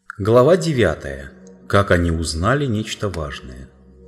Глава 9. Как они узнали нечто важное.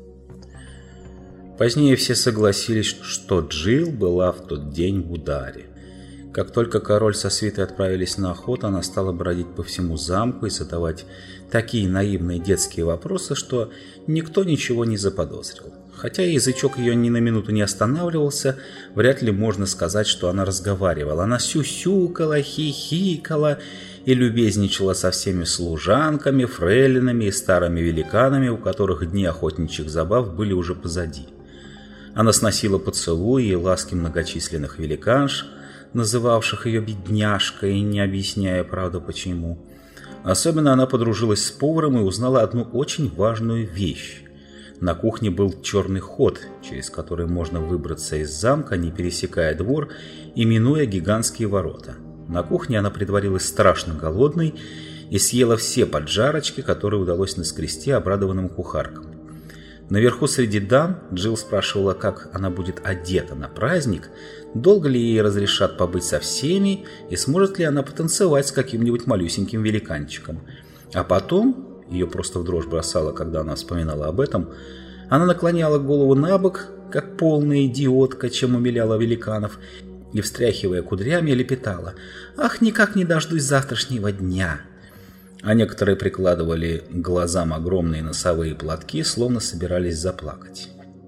Позднее все согласились, что Джилл была в тот день в ударе. Как только король со свитой отправились на охоту, она стала бродить по всему замку и задавать такие наивные детские вопросы, что никто ничего не заподозрил. Хотя язычок ее ни на минуту не останавливался, вряд ли можно сказать, что она разговаривала. Она сюсюкала, хихикала и любезничала со всеми служанками, фрейлинами и старыми великанами, у которых дни охотничьих забав были уже позади. Она сносила поцелуи и ласки многочисленных великанш, называвших ее бедняжкой, не объясняя, правда, почему. Особенно она подружилась с поваром и узнала одну очень важную вещь. На кухне был черный ход, через который можно выбраться из замка, не пересекая двор и минуя гигантские ворота. На кухне она притворилась страшно голодной и съела все поджарочки, которые удалось наскрести обрадованным кухаркам. Наверху среди дам Джилл спрашивала, как она будет одета на праздник, долго ли ей разрешат побыть со всеми и сможет ли она потанцевать с каким-нибудь малюсеньким великанчиком. А потом... Ее просто в дрожь бросало, когда она вспоминала об этом. Она наклоняла голову на бок, как полная идиотка, чем умиляла великанов, и, встряхивая кудрями, лепетала: «Ах, никак не дождусь завтрашнего дня!» А некоторые прикладывали к глазам огромные носовые платки, словно собирались заплакать.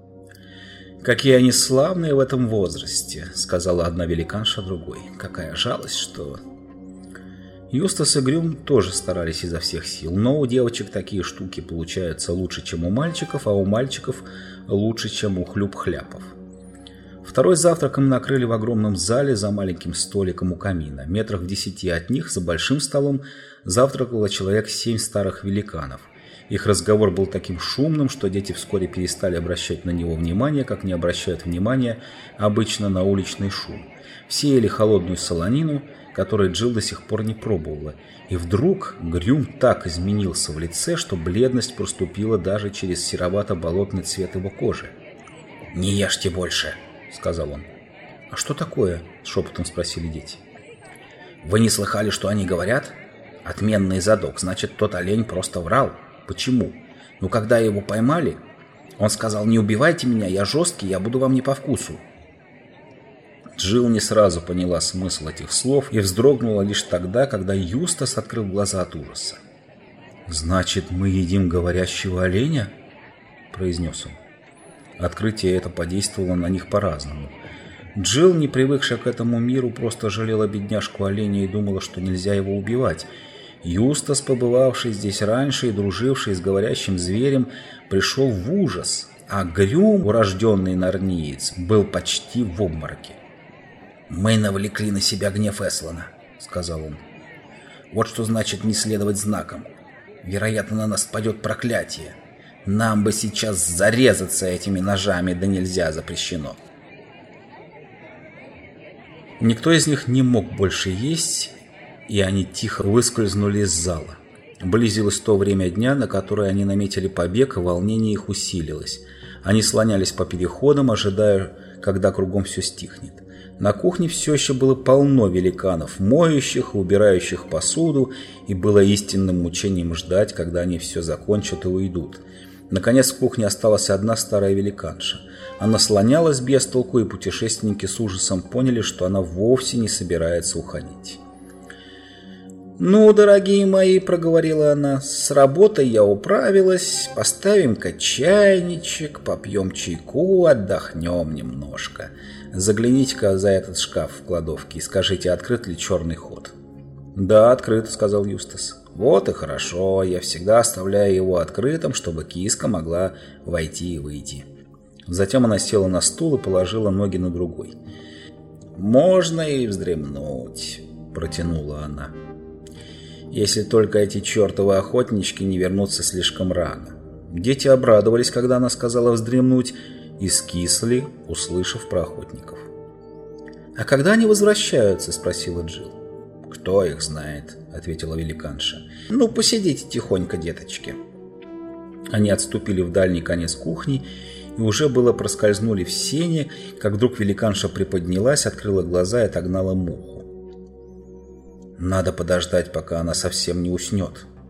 «Какие они славные в этом возрасте!» — сказала одна великанша другой. «Какая жалость, что...» Юстас и Грюм тоже старались изо всех сил, но у девочек такие штуки получаются лучше, чем у мальчиков, а у мальчиков лучше, чем у хлюп-хляпов. Второй завтрак им накрыли в огромном зале за маленьким столиком у камина. Метрах в 10 от них, за большим столом, завтракало человек 7 старых великанов. Их разговор был таким шумным, что дети вскоре перестали обращать на него внимание, как не обращают внимания обычно на уличный шум. Все ели холодную солонину, которую Джилл до сих пор не пробовала. И вдруг Грюм так изменился в лице, что бледность проступила даже через серовато-болотный цвет его кожи. «Не ешьте больше», — сказал он. «А что такое?» — шепотом спросили дети. «Вы не слыхали, что они говорят? Отменный задок, значит, тот олень просто врал. Почему? Ну, когда его поймали, он сказал: не убивайте меня, я жесткий, я буду вам не по вкусу». Джилл не сразу поняла смысл этих слов и вздрогнула лишь тогда, когда Юстас открыл глаза от ужаса. «Значит, мы едим говорящего оленя?» – произнес он. Открытие это подействовало на них по-разному. Джилл, не привыкшая к этому миру, просто жалела бедняжку оленя и думала, что нельзя его убивать. Юстас, побывавший здесь раньше и друживший с говорящим зверем, пришел в ужас, а Грюм, урожденный нарниец, был почти в обмороке. «Мы навлекли на себя гнев Эслана», — сказал он. «Вот что значит не следовать знакам. Вероятно, на нас падет проклятие. Нам бы сейчас зарезаться этими ножами, да нельзя, запрещено». Никто из них не мог больше есть, и они тихо выскользнули из зала. Близилось то время дня, на которое они наметили побег, и волнение их усилилось. Они слонялись по переходам, ожидая, когда кругом все стихнет. На кухне все еще было полно великанов, моющих и убирающих посуду, и было истинным мучением ждать, когда они все закончат и уйдут. Наконец в кухне осталась одна старая великанша. Она слонялась без толку, и путешественники с ужасом поняли, что она вовсе не собирается уходить. «Ну, дорогие мои, — проговорила она, — с работой я управилась, поставим-ка чайничек, попьем чайку, отдохнем немножко. Загляните-ка за этот шкаф в кладовке и скажите, открыт ли черный ход». «Да, открыт, — сказал Юстас. «Вот и хорошо, я всегда оставляю его открытым, чтобы киска могла войти и выйти». Затем она села на стул и положила ноги на другой. «Можно и вздремнуть», — протянула она. «Если только эти чертовы охотнички не вернутся слишком рано». Дети обрадовались, когда она сказала вздремнуть, и скисли, услышав про охотников. «А когда они возвращаются?» — спросила Джилл. «Кто их знает?» — ответила великанша. «Ну, посидите тихонько, деточки». Они отступили в дальний конец кухни и уже было проскользнули в сене, как вдруг великанша приподнялась, открыла глаза и отогнала муху. «Надо подождать, пока она совсем не уснет», —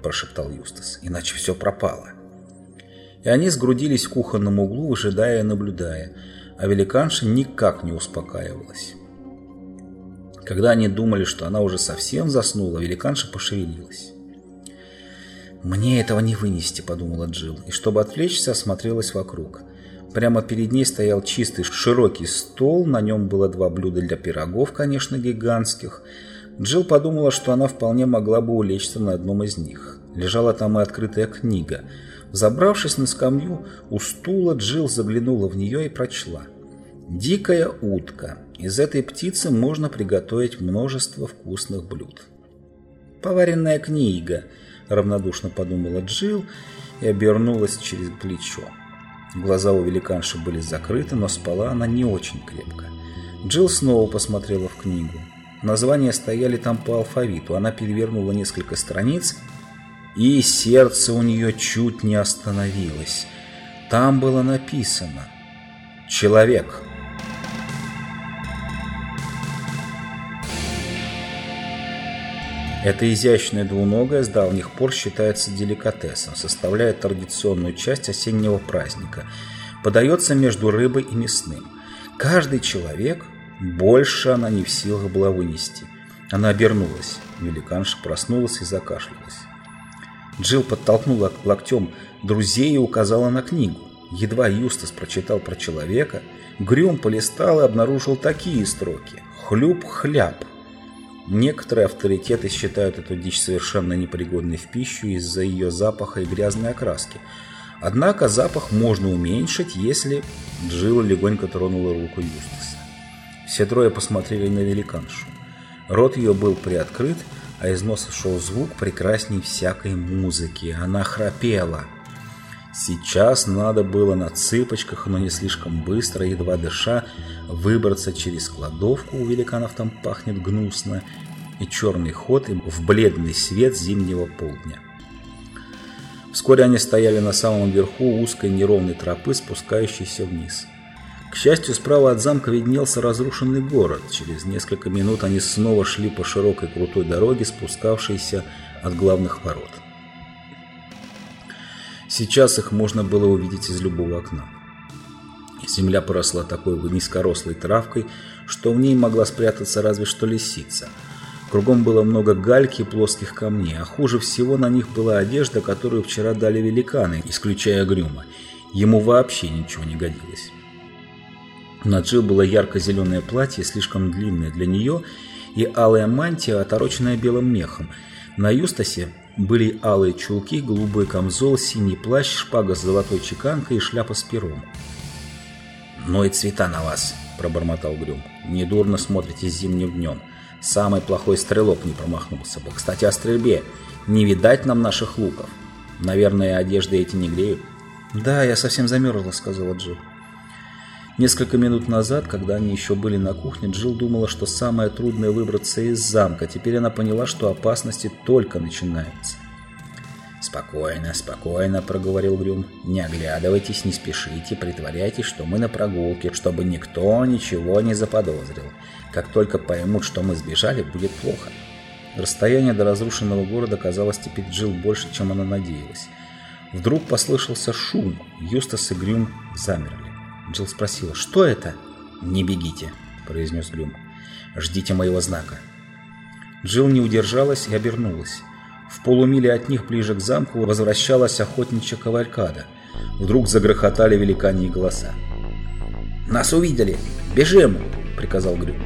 прошептал Юстас, — «иначе все пропало». И они сгрудились в кухонном углу, выжидая и наблюдая, а великанша никак не успокаивалась. Когда они думали, что она уже совсем заснула, великанша пошевелилась. «Мне этого не вынести», — подумала Джилл, и, чтобы отвлечься, осмотрелась вокруг. Прямо перед ней стоял чистый широкий стол, на нем было 2 блюда для пирогов, конечно, гигантских. Джилл подумала, что она вполне могла бы улечься на одном из них. Лежала там и открытая книга. Забравшись на скамью у стула, Джилл заглянула в нее и прочла: «Дикая утка. Из этой птицы можно приготовить множество вкусных блюд». «Поваренная книга», — равнодушно подумала Джилл и обернулась через плечо. Глаза у великанши были закрыты, но спала она не очень крепко. Джилл снова посмотрела в книгу. Названия стояли там по алфавиту. Она перевернула несколько страниц, и сердце у нее чуть не остановилось. Там было написано «Человек». Это изящное двуногое с давних пор считается деликатесом, составляет традиционную часть осеннего праздника. Подается между рыбой и мясным. Каждый человек, больше она не в силах была вынести. Она обернулась. Великанша проснулась и закашлялась. Джилл подтолкнула локтем друзей и указала на книгу. Едва Юстас прочитал про человека, Грюм полистал и обнаружил такие строки: «Хлюп-хляп». Некоторые авторитеты считают эту дичь совершенно непригодной в пищу из-за ее запаха и грязной окраски. Однако запах можно уменьшить, если... Джилл легонько тронула руку Юстаса. Все трое посмотрели на великаншу. Рот ее был приоткрыт, а из носа шел звук прекрасней всякой музыки. Она храпела. Сейчас надо было на цыпочках, но не слишком быстро, едва дыша, выбраться через кладовку, у великанов там пахнет гнусно, и черный ход им в бледный свет зимнего полдня. Вскоре они стояли на самом верху узкой неровной тропы, спускающейся вниз. К счастью, справа от замка виднелся разрушенный город. Через несколько минут они снова шли по широкой крутой дороге, спускавшейся от главных ворот. Сейчас их можно было увидеть из любого окна. Земля поросла такой низкорослой травкой, что в ней могла спрятаться разве что лисица. Кругом было много гальки и плоских камней, а хуже всего на них была одежда, которую вчера дали великаны, исключая Грюма. Ему вообще ничего не годилось. На Джилл было ярко-зеленое платье, слишком длинное для нее, и алая мантия, отороченная белым мехом. На Юстасе были алые чулки, голубой камзол, синий плащ, шпага с золотой чеканкой и шляпа с пером. «Ну и цвета на вас», — пробормотал Грюм. «Недурно смотритесь зимним днем. Самый плохой стрелок не промахнулся бы. Кстати, о стрельбе. Не видать нам наших луков. Наверное, одежды эти не греют». «Да, я совсем замерзла», — сказала Джилл. Несколько минут назад, когда они еще были на кухне, Джилл думала, что самое трудное выбраться из замка. Теперь она поняла, что опасности только начинаются. «Спокойно, спокойно», — проговорил Грюм. «Не оглядывайтесь, не спешите, притворяйтесь, что мы на прогулке, чтобы никто ничего не заподозрил. Как только поймут, что мы сбежали, будет плохо». Расстояние до разрушенного города казалось теперь Джилл больше, чем она надеялась. Вдруг послышался шум. Юстас и Грюм замерли. Джилл спросила: «Что это?» «Не бегите», — произнес Грюм. «Ждите моего знака». Джилл не удержалась и обернулась. В полумиле от них, ближе к замку, возвращалась охотничья кавалькада. Вдруг загрохотали великаньи голоса. «Нас увидели! Бежим!» — приказал Грюм.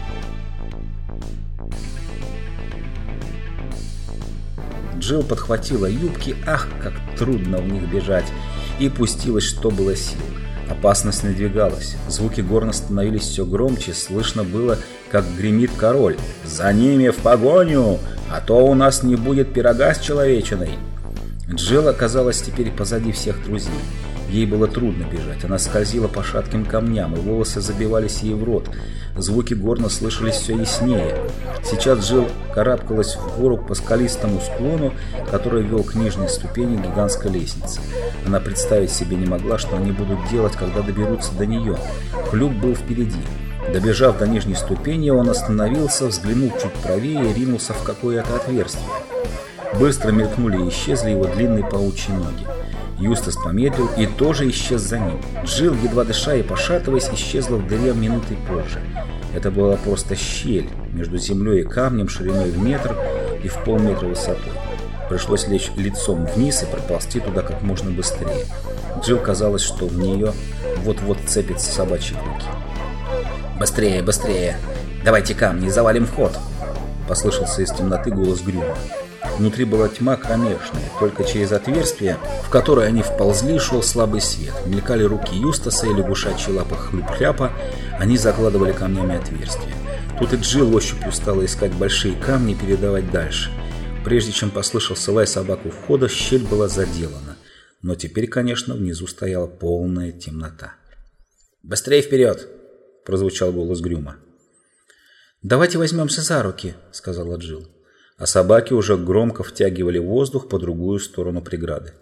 Джилл подхватила юбки, ах, как трудно в них бежать, и пустилась, что было сил. Опасность надвигалась. Звуки горна становились все громче. Слышно было, как гремит король: «За ними в погоню, а то у нас не будет пирога с человечиной». Джилл оказалась теперь позади всех друзей. Ей было трудно бежать. Она скользила по шатким камням, и волосы забивались ей в рот. Звуки горна слышались все яснее. Сейчас Джилл карабкалась в гору по скалистому склону, который вел к нижней ступени гигантской лестницы. Она представить себе не могла, что они будут делать, когда доберутся до нее. Хлюп был впереди. Добежав до нижней ступени, он остановился, взглянул чуть правее и ринулся в какое-то отверстие. Быстро мелькнули и исчезли его длинные паучьи ноги. Юстас помедлил и тоже исчез за ним. Джилл, едва дыша и пошатываясь, исчезла в дыре минутой позже. Это была просто щель между землей и камнем шириной в метр и в полметра высотой. Пришлось лечь лицом вниз и проползти туда как можно быстрее. Джилл казалось, что в нее вот-вот цепятся собачьи клыки. «Быстрее, быстрее! Давайте камни, завалим вход!» Послышался из темноты голос Грюма. Внутри была тьма кромешная, только через отверстие, в которое они вползли, шел слабый свет. Мелькали руки Юстаса и лягушачьи лапы хлюп-хляпа, они закладывали камнями отверстия. Тут и Джилл ощупью стала искать большие камни и передавать дальше. Прежде чем послышался лай собак у входа, щель была заделана. Но теперь, конечно, внизу стояла полная темнота. «Быстрее вперед!» – прозвучал голос Грюма. «Давайте возьмемся за руки», – сказала Джилл. А собаки уже громко втягивали воздух по другую сторону преграды.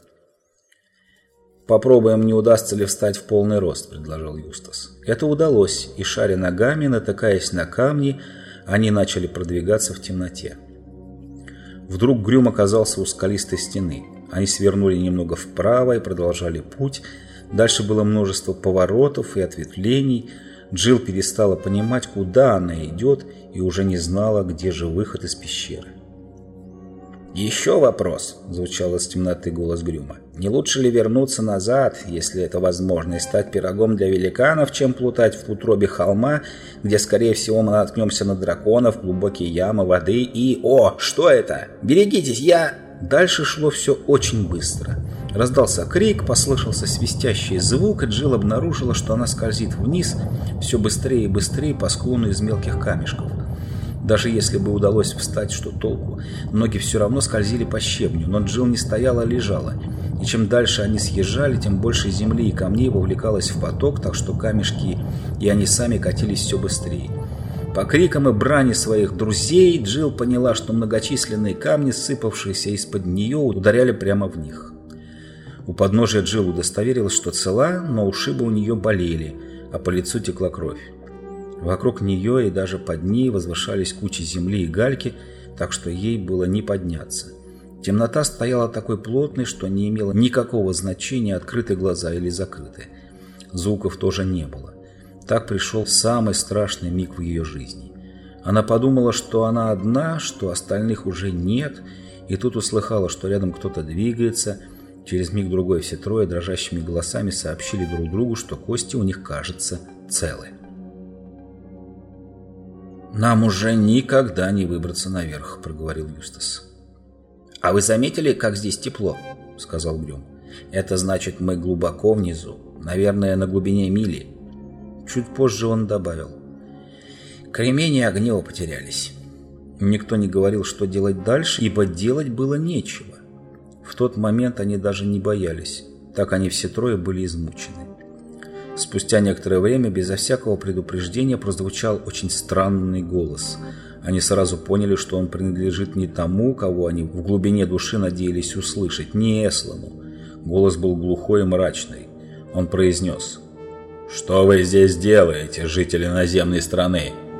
«Попробуем, не удастся ли встать в полный рост», – предложил Юстас. Это удалось, и, шаря ногами, натыкаясь на камни, они начали продвигаться в темноте. Вдруг Грюм оказался у скалистой стены. Они свернули немного вправо и продолжали путь. Дальше было множество поворотов и ответвлений. Джилл перестала понимать, куда она идет, и уже не знала, где же выход из пещеры. «Еще вопрос», – звучал из темноты голос Грюма. «Не лучше ли вернуться назад, если это возможно, и стать пирогом для великанов, чем плутать в утробе холма, где, скорее всего, мы наткнемся на драконов, глубокие ямы воды и... О, что это? Берегитесь, я...» Дальше шло все очень быстро. Раздался крик, послышался свистящий звук, и Джилл обнаружила, что она скользит вниз все быстрее и быстрее по склону из мелких камешков. Даже если бы удалось встать, что толку? Ноги все равно скользили по щебню, но Джилл не стояла, а лежала. И чем дальше они съезжали, тем больше земли и камней вовлекалось в поток, так что камешки и они сами катились все быстрее. По крикам и брани своих друзей Джилл поняла, что многочисленные камни, сыпавшиеся из-под нее, ударяли прямо в них. У подножия Джилл удостоверилась, что цела, но ушибы у нее болели, а по лицу текла кровь. Вокруг нее и даже под ней возвышались кучи земли и гальки, так что ей было не подняться. Темнота стояла такой плотной, что не имело никакого значения, открыты глаза или закрыты. Звуков тоже не было. Так пришел самый страшный миг в ее жизни. Она подумала, что она одна, что остальных уже нет, и тут услыхала, что рядом кто-то двигается. Через миг-другой все трое дрожащими голосами сообщили друг другу, что кости у них, кажется, целы. «Нам уже никогда не выбраться наверх», — проговорил Юстас. «А вы заметили, как здесь тепло?» — сказал Грюм. «Это значит, мы глубоко внизу, наверное, на глубине мили». Чуть позже он добавил: «Кремень и огниво потерялись». Никто не говорил, что делать дальше, ибо делать было нечего. В тот момент они даже не боялись, так они все трое были измучены. Спустя некоторое время, безо всякого предупреждения, прозвучал очень странный голос. Они сразу поняли, что он принадлежит не тому, кого они в глубине души надеялись услышать, не Эслому. Голос был глухой и мрачный. Он произнес: «Что вы здесь делаете, жители наземной страны?